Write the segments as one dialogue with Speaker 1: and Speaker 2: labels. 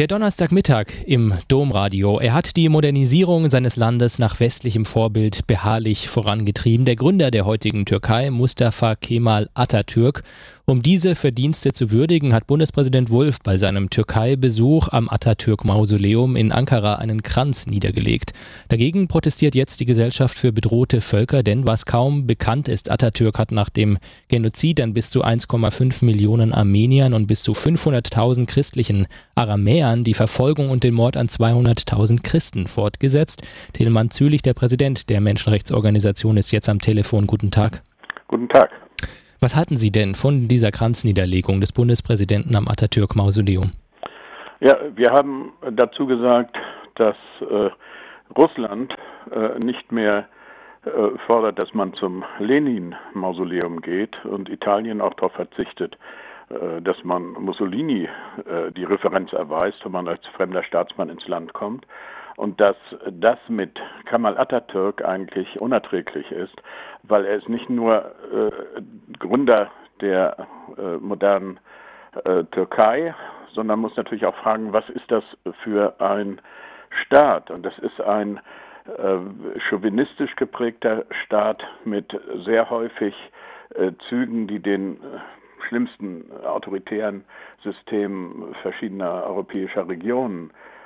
Speaker 1: Der Donnerstagmittag im Domradio. Er hat die Modernisierung seines Landes nach westlichem Vorbild beharrlich vorangetrieben. Der Gründer der heutigen Türkei, Mustafa Kemal Atatürk. Um diese Verdienste zu würdigen, hat Bundespräsident Wulff bei seinem Türkei-Besuch am Atatürk-Mausoleum in Ankara einen Kranz niedergelegt. Dagegen protestiert jetzt die Gesellschaft für bedrohte Völker, denn was kaum bekannt ist, Atatürk hat nach dem Genozid an bis zu 1,5 Millionen Armeniern und bis zu 500.000 christlichen Aramäern die Verfolgung und den Mord an 200.000 Christen fortgesetzt. Tilman Zülich, der Präsident der Menschenrechtsorganisation, ist jetzt am Telefon. Guten Tag.
Speaker 2: Guten Tag.
Speaker 1: Was halten Sie denn von dieser Kranzniederlegung des Bundespräsidenten am Atatürk-Mausoleum?
Speaker 2: Ja, wir haben dazu gesagt, dass Russland nicht mehr fordert, dass man zum Lenin-Mausoleum geht und Italien auch darauf verzichtet, dass man Mussolini die Referenz erweist, wenn man als fremder Staatsmann ins Land kommt. Und dass das mit Kemal Atatürk eigentlich unerträglich ist, weil er ist nicht nur Gründer der modernen Türkei, sondern muss natürlich auch fragen, was ist das für ein Staat? Und das ist ein chauvinistisch geprägter Staat mit sehr häufig Zügen, die den schlimmsten autoritären Systemen verschiedener europäischer Regionen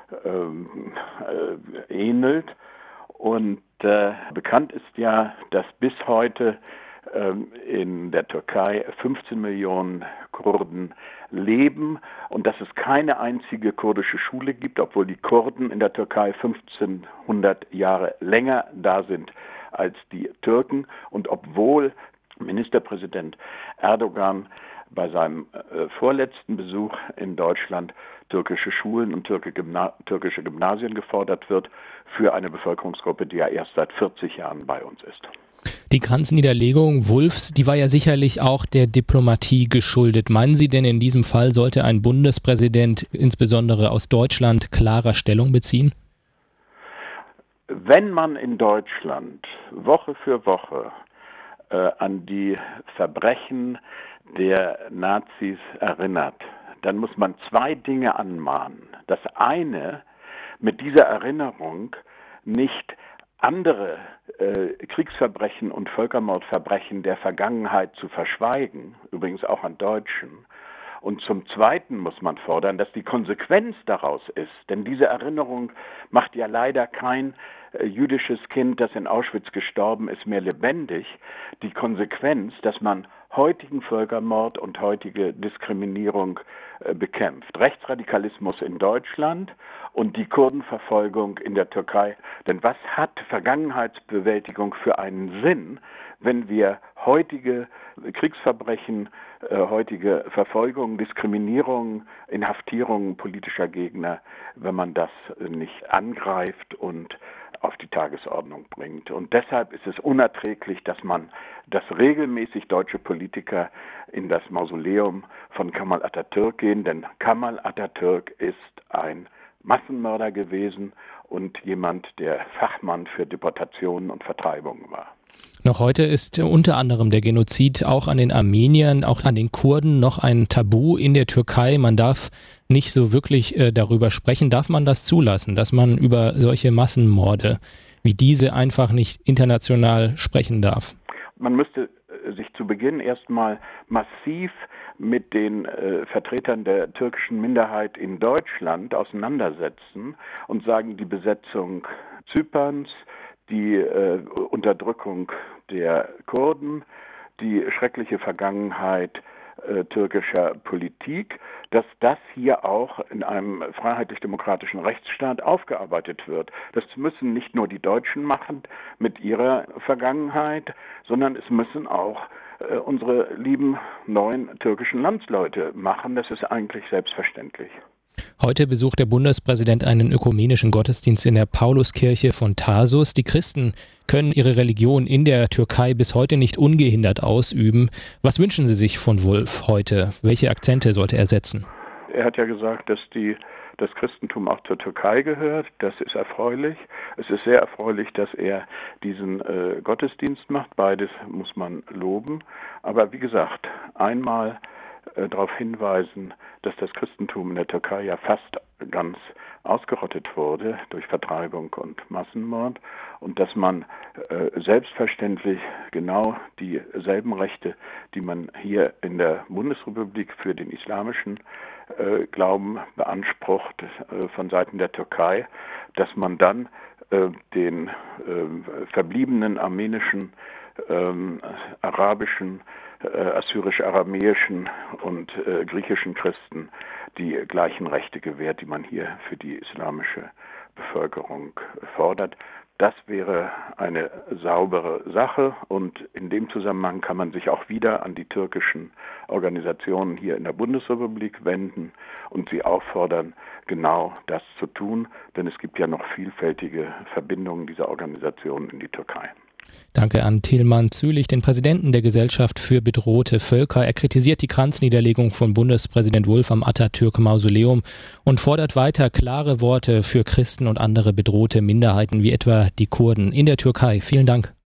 Speaker 2: ähnelt. Und bekannt ist ja, dass bis heute in der Türkei 15 Millionen Kurden leben und dass es keine einzige kurdische Schule gibt, obwohl die Kurden in der Türkei 1500 Jahre länger da sind als die Türken und obwohl Ministerpräsident Erdogan bei seinem vorletzten Besuch in Deutschland türkische Schulen und türkische Gymnasien gefordert wird für eine Bevölkerungsgruppe, die ja erst seit 40 Jahren bei uns ist.
Speaker 1: Die Kranzniederlegung Wulffs, die war ja sicherlich auch der Diplomatie geschuldet. Meinen Sie denn, in diesem Fall sollte ein Bundespräsident insbesondere aus Deutschland klarer Stellung beziehen?
Speaker 2: Wenn man in Deutschland Woche für Woche an die Verbrechen der Nazis erinnert, dann muss man zwei Dinge anmahnen. Das eine, mit dieser Erinnerung nicht andere Kriegsverbrechen und Völkermordverbrechen der Vergangenheit zu verschweigen, übrigens auch an Deutschen. Und zum Zweiten muss man fordern, dass die Konsequenz daraus ist, denn diese Erinnerung macht ja leider kein jüdisches Kind, das in Auschwitz gestorben ist, mehr lebendig. Die Konsequenz, dass man heutigen Völkermord und heutige Diskriminierung bekämpft. Rechtsradikalismus in Deutschland und die Kurdenverfolgung in der Türkei. Denn was hat Vergangenheitsbewältigung für einen Sinn, wenn wir heutige Kriegsverbrechen, heutige Verfolgung, Diskriminierung, Inhaftierung politischer Gegner, wenn man das nicht angreift und auf die Tagesordnung bringt. Und deshalb ist es unerträglich, dass regelmäßig deutsche Politiker in das Mausoleum von Kemal Atatürk gehen, denn Kemal Atatürk ist ein Massenmörder gewesen und jemand, der Fachmann für Deportationen und Vertreibungen war.
Speaker 1: Noch heute ist unter anderem der Genozid auch an den Armeniern, auch an den Kurden noch ein Tabu in der Türkei. Man darf nicht so wirklich darüber sprechen. Darf man das zulassen, dass man über solche Massenmorde wie diese einfach nicht international sprechen darf?
Speaker 2: Man müsste sich zu Beginn erstmal massiv mit den Vertretern der türkischen Minderheit in Deutschland auseinandersetzen und sagen, die Besetzung Zyperns, die Unterdrückung der Kurden, die schreckliche Vergangenheit türkischer Politik, dass das hier auch in einem freiheitlich-demokratischen Rechtsstaat aufgearbeitet wird. Das müssen nicht nur die Deutschen machen mit ihrer Vergangenheit, sondern es müssen auch unsere lieben neuen türkischen Landsleute machen. Das ist eigentlich selbstverständlich.
Speaker 1: Heute besucht der Bundespräsident einen ökumenischen Gottesdienst in der Pauluskirche von Tarsus. Die Christen können ihre Religion in der Türkei bis heute nicht ungehindert ausüben. Was wünschen Sie sich von Wulff heute? Welche Akzente sollte er setzen?
Speaker 2: Er hat ja gesagt, dass das Christentum auch zur Türkei gehört. Das ist erfreulich. Es ist sehr erfreulich, dass er diesen Gottesdienst macht. Beides muss man loben. Aber wie gesagt, einmal darauf hinweisen, dass das Christentum in der Türkei ja fast ganz ausgerottet wurde durch Vertreibung und Massenmord und dass man selbstverständlich genau dieselben Rechte, die man hier in der Bundesrepublik für den islamischen Glauben beansprucht von Seiten der Türkei, dass man dann den verbliebenen armenischen, arabischen, assyrisch-aramäischen und griechischen Christen die gleichen Rechte gewährt, die man hier für die islamische Bevölkerung fordert. Das wäre eine saubere Sache und in dem Zusammenhang kann man sich auch wieder an die türkischen Organisationen hier in der Bundesrepublik wenden und sie auffordern, genau das zu tun, denn es gibt ja noch vielfältige Verbindungen dieser Organisationen in die Türkei.
Speaker 1: Danke an Tilman Zülich, den Präsidenten der Gesellschaft für bedrohte Völker. Er kritisiert die Kranzniederlegung von Bundespräsident Wulff am Atatürk-Mausoleum und fordert weiter klare Worte für Christen und andere bedrohte Minderheiten wie etwa die Kurden in der Türkei. Vielen Dank.